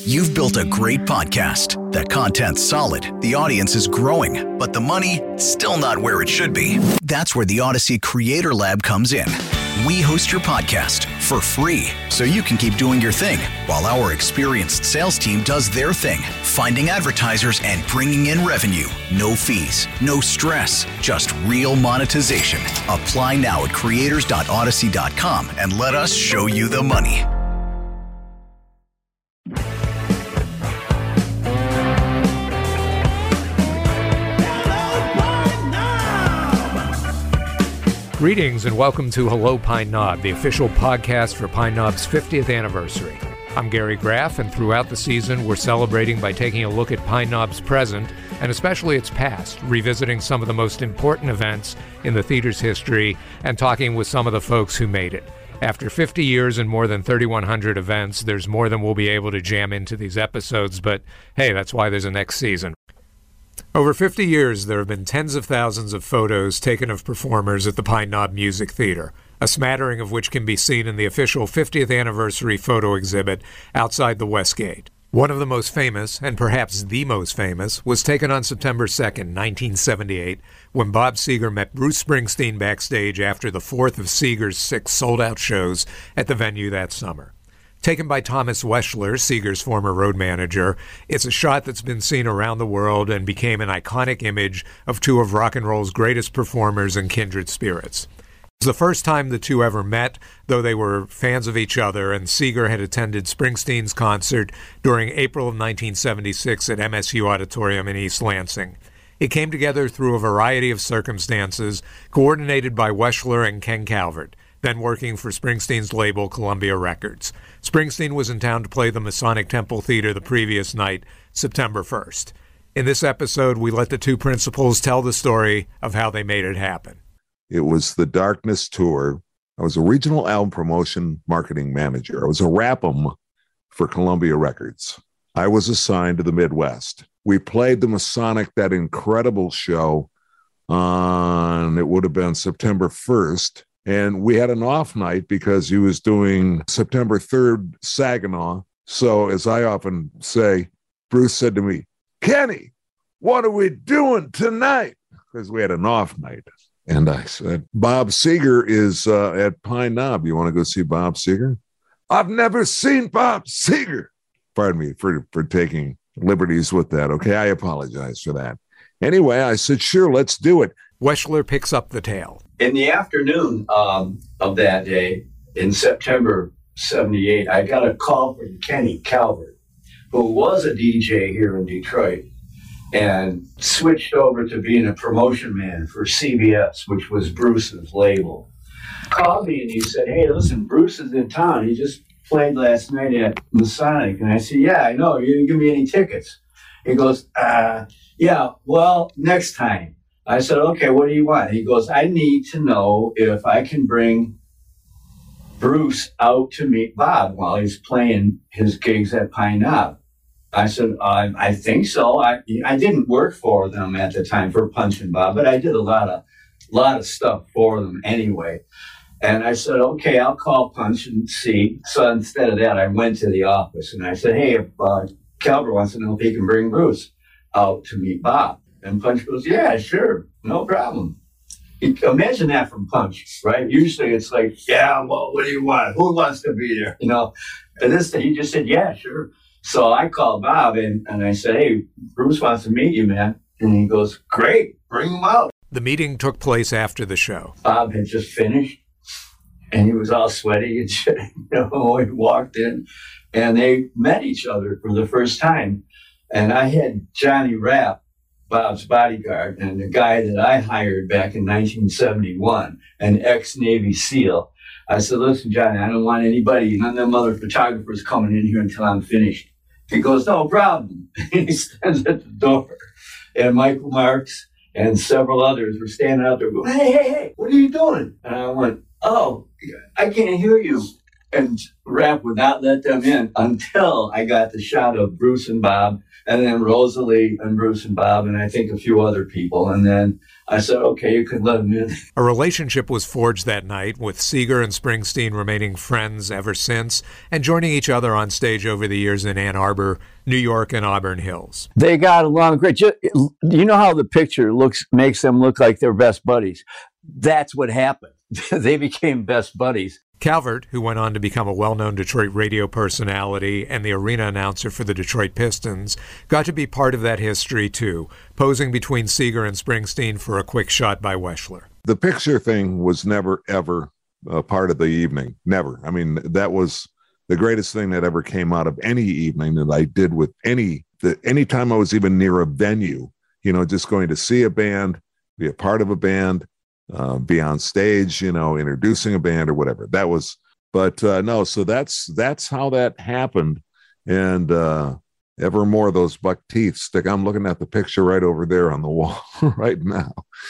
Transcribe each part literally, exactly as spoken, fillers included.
You've built a great podcast. The content's solid, the audience is growing, but the money, still not where it should be. That's where the Odyssey Creator Lab comes in. We host your podcast for free, so you can keep doing your thing, while our experienced sales team does their thing, finding advertisers and bringing in revenue. No fees, no stress, just real monetization. Apply now at creators dot odyssey dot com and let us show you the money. Greetings and welcome to Hello Pine Knob, the official podcast for Pine Knob's fiftieth anniversary. I'm Gary Graff, and throughout the season, we're celebrating by taking a look at Pine Knob's present, and especially its past, revisiting some of the most important events in the theater's history, and talking with some of the folks who made it. After fifty years and more than thirty-one hundred events, there's more than we'll be able to jam into these episodes, but hey, that's why there's a next season. Over fifty years, there have been tens of thousands of photos taken of performers at the Pine Knob Music Theater, a smattering of which can be seen in the official fiftieth anniversary photo exhibit outside the West Gate. One of the most famous, and perhaps the most famous, was taken on September second, nineteen seventy-eight, when Bob Seger met Bruce Springsteen backstage after the fourth of Seger's six sold-out shows at the venue that summer. Taken by Thomas Weschler, Seger's former road manager, it's a shot that's been seen around the world and became an iconic image of two of rock and roll's greatest performers and kindred spirits. It was the first time the two ever met, though they were fans of each other, and Seger had attended Springsteen's concert during April of nineteen seventy-six at M S U Auditorium in East Lansing. It came together through a variety of circumstances, coordinated by Weschler and Ken Calvert, then working for Springsteen's label, Columbia Records. Springsteen was in town to play the Masonic Temple Theater the previous night, September first. In this episode, we let the two principals tell the story of how they made it happen. It was the Darkness Tour. I was a regional album promotion marketing manager. I was a R A P M for Columbia Records. I was assigned to the Midwest. We played the Masonic, that incredible show, on, it would have been September first. And we had an off night because he was doing September third Saginaw. So as I often say, Bruce said to me, "Kenny, what are we doing tonight?" Because we had an off night. And I said, "Bob Seger is uh, at Pine Knob. You want to go see Bob Seger?" "I've never seen Bob Seger." Pardon me for, for taking liberties with that. Okay, I apologize for that. Anyway, I said, "Sure, let's do it." Weschler picks up the tale. In the afternoon um, of that day, in September seventy-eight, I got a call from Kenny Calvert, who was a D J here in Detroit, and switched over to being a promotion man for C B S, which was Bruce's label. Called me and he said, "Hey, listen, Bruce is in town. He just played last night at Masonic." And I said, "Yeah, I know. You didn't give me any tickets." He goes, uh, yeah, well, next time. I said, "Okay, what do you want?" He goes, "I need to know if I can bring Bruce out to meet Bob while he's playing his gigs at Pine Knob." I said, uh, "I think so. I I didn't work for them at the time for Punch and Bob, but I did a lot of lot of stuff for them anyway." And I said, "Okay, I'll call Punch and see." So instead of that, I went to the office and I said, "Hey, if uh, Calvert wants to know if he can bring Bruce out to meet Bob." And Punch goes, "Yeah, sure, no problem." Imagine that from Punch, right? Usually it's like, "Yeah, well, what do you want? Who wants to be there?" You know, and this he just said, "Yeah, sure." So I called Bob and, and I said, "Hey, Bruce wants to meet you, man." And he goes, "Great, bring him out." The meeting took place after the show. Bob had just finished and he was all sweaty and shit, you know, when he walked in, and they met each other for the first time. And I had Johnny Rapp, Bob's bodyguard, and the guy that I hired back in nineteen seventy-one, an ex-Navy SEAL. I said, "Listen, Johnny, I don't want anybody, none of them other photographers coming in here until I'm finished." He goes, "No problem." He stands at the door. And Michael Marks and several others were standing out there going, "Hey, hey, hey, what are you doing?" And I went, "Oh, I can't hear you." And Rap would not let them in until I got the shot of Bruce and Bob, and then Rosalie and Bruce and Bob, and I think a few other people. And then I said, okay, you can let them in. A relationship was forged that night, with Seeger and Springsteen remaining friends ever since, and joining each other on stage over the years in Ann Arbor, New York, and Auburn Hills. They got along great. You know how the picture looks makes them look like they're best buddies? That's what happened. They became best buddies. Calvert, who went on to become a well-known Detroit radio personality and the arena announcer for the Detroit Pistons, got to be part of that history too, posing between Seeger and Springsteen for a quick shot by Weschler. The picture thing was never, ever a part of the evening. Never. I mean, that was the greatest thing that ever came out of any evening that I did with any, the, any time I was even near a venue, you know, just going to see a band, be a part of a band, Uh, be on stage, you know, introducing a band or whatever. That was, but uh, no, so that's that's how that happened. And uh, ever more those buck teeth stick. I'm looking at the picture right over there on the wall right now.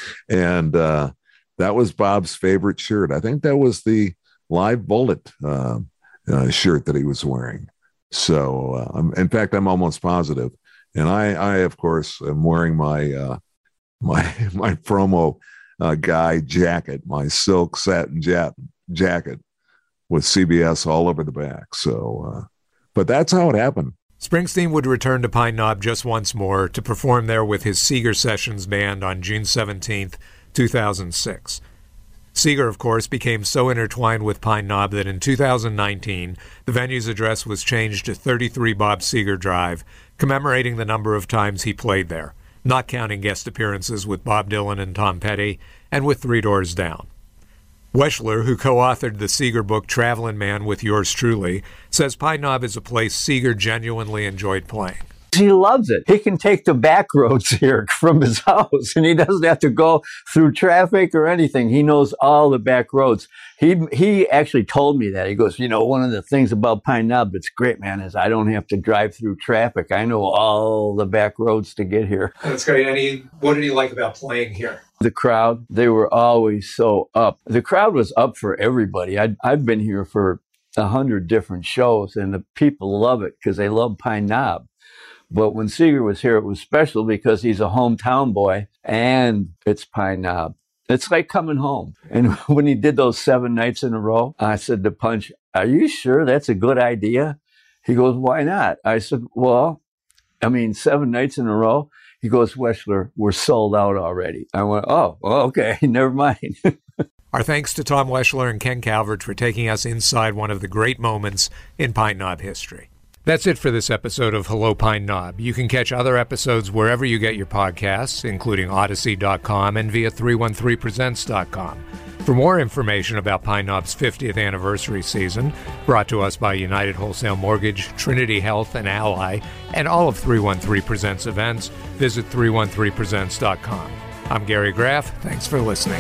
And uh, that was Bob's favorite shirt. I think that was the Live Bullet uh, uh, shirt that he was wearing. So, uh, I'm, in fact, I'm almost positive. And I, I of course, am wearing my uh, my my promo Uh, guy jacket, my silk satin ja- jacket with C B S all over the back. So, uh, but that's how it happened. Springsteen would return to Pine Knob just once more to perform there with his Seeger Sessions Band on June seventeenth, two thousand six. Seeger, of course, became so intertwined with Pine Knob that in two thousand nineteen, the venue's address was changed to thirty-three Bob Seeger Drive, commemorating the number of times he played there, not counting guest appearances with Bob Dylan and Tom Petty, and with Three Doors Down. Weschler, who co-authored the Seeger book Travelin' Man with yours truly, says Pine Knob is a place Seeger genuinely enjoyed playing. He loves it. He can take the back roads here from his house, and he doesn't have to go through traffic or anything. He knows all the back roads. He he actually told me that. He goes, you know, one of the things about Pine Knob that's great, man, is I don't have to drive through traffic. I know all the back roads to get here. That's great. And he, what did he like about playing here? The crowd, they were always so up. The crowd was up for everybody. I'd, I've been here for a hundred different shows, and the people love it because they love Pine Knob. But when Seeger was here, it was special because he's a hometown boy, and it's Pine Knob. It's like coming home. And when he did those seven nights in a row, I said to Punch, are you sure that's a good idea? He goes, why not? I said, well, I mean, seven nights in a row. He goes, Weschler, we're sold out already. I went, oh, well, okay, never mind. Our thanks to Tom Weschler and Ken Calvert for taking us inside one of the great moments in Pine Knob history. That's it for this episode of Hello Pine Knob. You can catch other episodes wherever you get your podcasts, including Odyssey dot com and via three one three presents dot com. For more information about Pine Knob's fiftieth anniversary season, brought to us by United Wholesale Mortgage, Trinity Health, and Ally, and all of three one three Presents events, visit three one three presents dot com. I'm Gary Graff. Thanks for listening.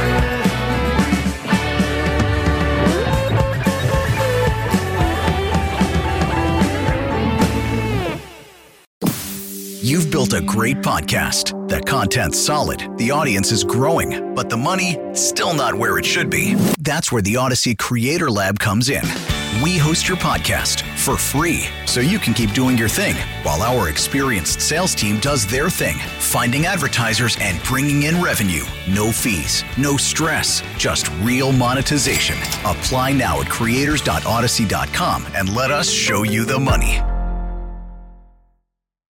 You've built a great podcast. The content's solid, the audience is growing, but the money, still not where it should be. That's where the Odyssey Creator Lab comes in. We host your podcast for free, so you can keep doing your thing, while our experienced sales team does their thing, finding advertisers and bringing in revenue. No fees, no stress, just real monetization. Apply now at creators dot odyssey dot com and let us show you the money.